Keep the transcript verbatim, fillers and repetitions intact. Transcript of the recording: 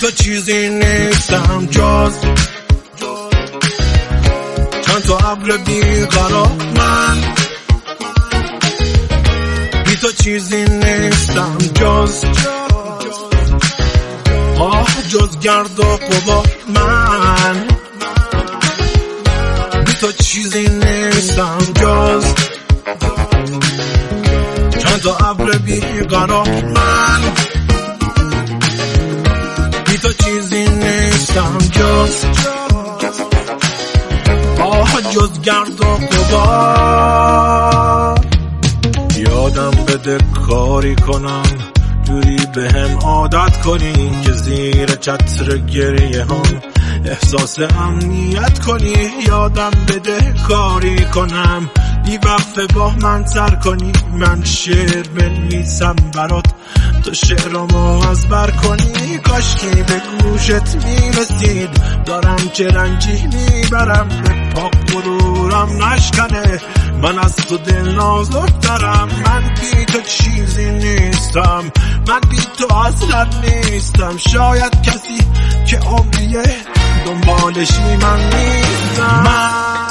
تو چیزی نیستم جز چند تا ابر بیقرار. من بی تو چیزی نیستم جز آه جز گرد و غبار. من بی تو چیزی نیستم جز چند تا ابر بیقرار. من بی تو چیزی نیستم جز آه جز گرد و غبار. یادم بده کاری کنم جوری به هم عادت کنی که زیر چتر گریه هم احساس امنیت کنی. یادم بده کاری کنم بی وقفه با من سر کنی. من شعر بنویسم برات تو شعرامو از بر کنی. کاشکی به گوشت میرسید دارم چه رنجی میبرم به پاک غرورم نشکنه. من از تو دل نازک دارم. من بی تو چیزی نیستم. من بی تو اصلا نیستم. شاید کسی که عمریه دنبالشی من نیستم. من